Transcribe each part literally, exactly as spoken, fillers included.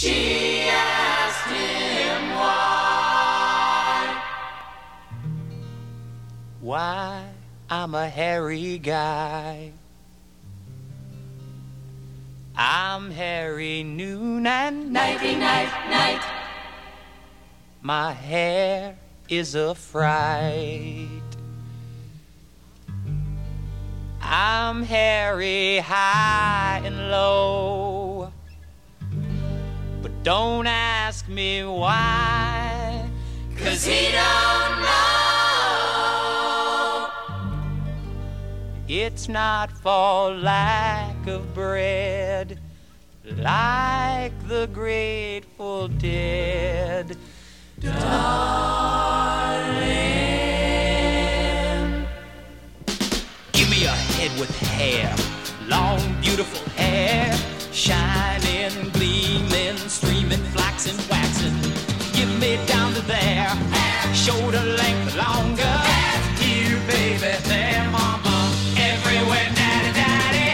She asked him why. Why I'm a hairy guy. I'm hairy noon and Nighty night, night. My hair is a fright. I'm hairy high and low, but don't ask me why, 'cause he don't know. It's not for lack of bread, like the Grateful Dead. Darling, give me a head with hair, long, beautiful hair, shining, gleaming, streaming, flaxen, waxing. Give me down to there, shoulder length longer. Here, baby, there, mama, everywhere, daddy, daddy,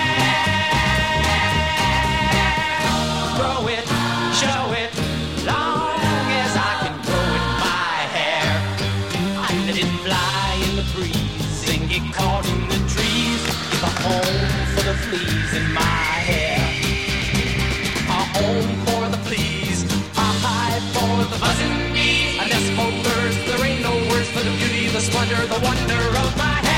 hair. Grow it, show it, long as I can grow it, my hair. I let it fly in the breeze and get caught in the trees. Give a home for the fleas in my hair. A home for the fleas, a hive for the buzzing bees, a nest for birds. There ain't no words for the beauty, the splendor, the wonder of my hair.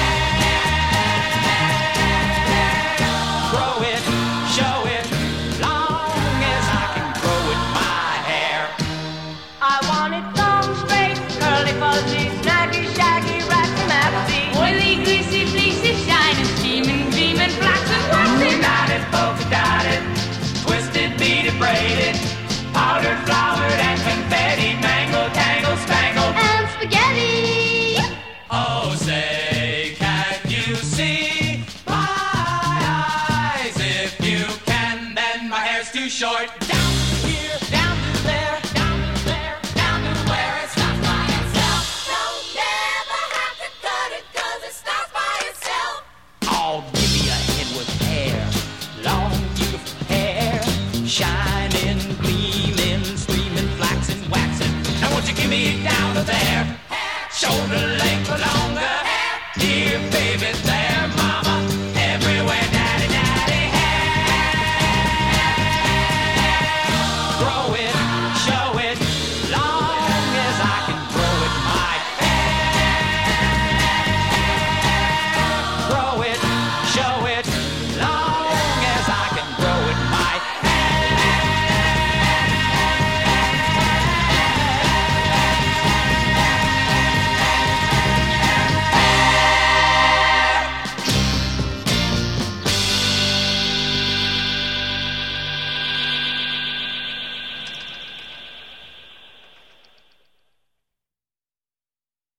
Grow it, show it, long as I can grow it, my hair. I want it long, straight, curly, fuzzy, snaggy, shaggy, ratty, maxy, oily, greasy, fleecy, shining, steaming, gleaming, flaxen, waxy, Knotted, polka dotted, twisted, beaded, braided, powdered, flowered, and confetti, mangled, tangled, spangled, and spaghetti. Oh, say, can you see my eyes? If you can, then my hair's too short. Down here, down to there, down to there, down to where it stops by itself. Don't never have to cut it 'cause it stops by itself. Oh, give me a head with hair, long, beautiful hair, shining, gleaming, streaming, flaxen, waxing. Now won't you give me down to there, shoulder length or longer, here.